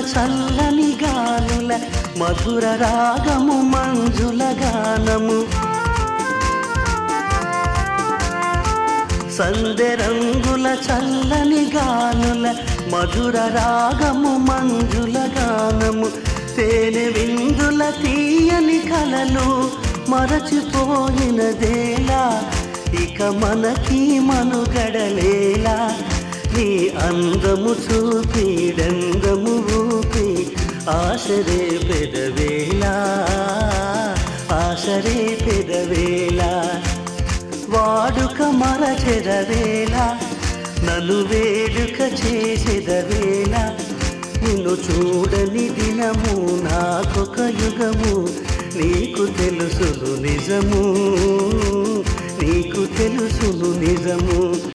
చల్లని గాలుల మధుర రాగము మంజుల గానము సందె రంగుల చల్లని గాలుల మధుర రాగము మంజుల గానము తేనె విందుల తీయని కలలు మరచిపోయినదేలా ఇక మనకి మనుగడలేలా నీ అందము చూపి డందము ఊపి ఆశరే పెదవేలా ఆశరే పెదవేలా వాడుక మరచెదవేలా నన్ను వేడుక చేసేదవేలా నిన్ను చూడని దినము నాకొక యుగము నీకు తెలుసును నిజము నీకు తెలుసు